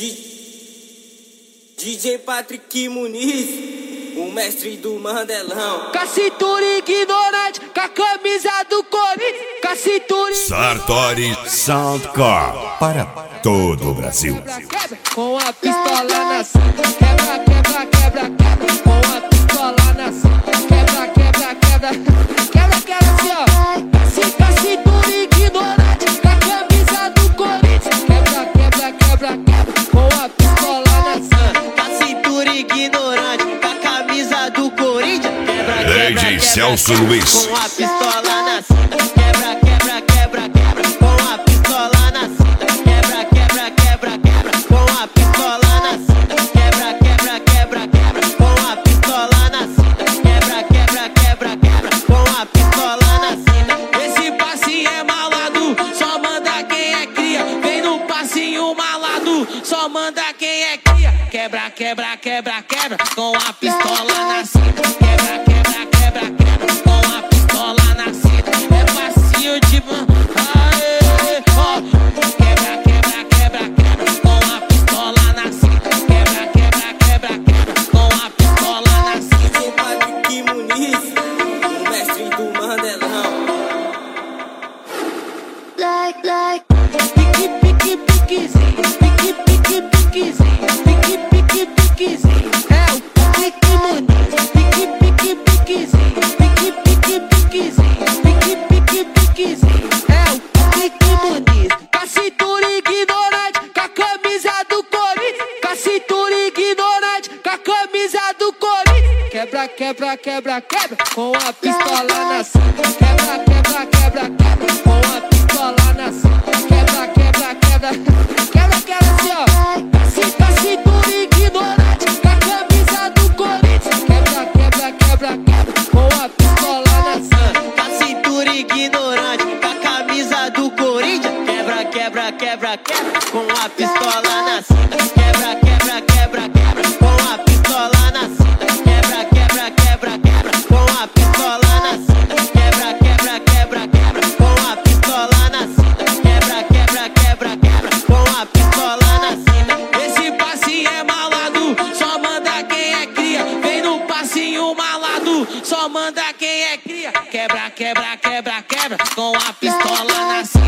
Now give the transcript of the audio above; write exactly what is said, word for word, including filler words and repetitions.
D J Patrick Muniz, o mestre do Mandelão. Com a cintura ignorante, com a camisa do Corinthians, com a cintura Sartori Soundcore para todo o Brasil. Com a pistola na cinta, quebra, quebra, quebra, quebra. Com a pistola na cinta, quebra, quebra, quebra. Quebra, quebra assim, ó. Com a cintura ignorante, com a camisa do Corinthians, quebra, quebra, quebra, quebra. Com a pistola na cinta, com a cintura ignorante, com a camisa do Corinthians, quebra, quebra, D J quebra, Celso quebra. Luiz. Com a pistola na cinta, quebra, quebra, quebra, quebra. Com a pistola na cinta, quebra, quebra, quebra, quebra. Com a pistola na cinta, quebra, quebra, quebra, quebra. Com a pistola na cinta, quebra, quebra, quebra, quebra. Com a pistola na cinta. esse passinho é malado, só manda quem é cria. Vem no passinho malado, só manda quem é cria. Quebra, quebra, quebra, quebra. Com a pistola na cinta, quebra, quebra, quebra, quebra. Com a pistola na cinta, é passinho de man. Aê, ó. Quebra, quebra, quebra, quebra. Com a pistola na cinta, quebra, quebra, quebra, quebra. Com a pistola na cinta. D J Patrick Muniz, o mestre do Mandelão. Like, like, pique, pique, piquezinho, pique, pique, piquezinho, pique, pique, piquezinho. É o Patrick Muniz, pique, pique, piquezinho, pique, pique, piquezinho, pique, pique, piquezinho. É o Patrick Muniz, com a cintura ignorante, com a camisa do Corinthians, com a cintura ignorante, com a camisa do Corinthians. Quebra, quebra, quebra, quebra, com a pistola na cinta. Quebra, quebra, quebra, quebra, com a pistola na cinta. Quebra, quebra, quebra, quebra, quebra assim, ó. Cinta, cintura ignorante, com a camisa do Corinthians. Quebra, quebra, quebra, quebra, com a pistola na cinta. Com a cintura ignorante, com a camisa do Corinthians, quebra, quebra, quebra, quebra. Com a pistola na cinta, quebra, quebra, quebra, quebra. Com a pistola na cinta, quebra, quebra, quebra, quebra. Com a pistola na cinta, quebra, quebra, quebra, quebra. Com a pistola na cinta, quebra, quebra, quebra, quebra. Com a pistola na cinta. esse passinho é malado, só manda quem é cria. Vem no passinho malado, só manda quem é cria. Quebra, quebra, quebra, quebra, com a pistola na cinta.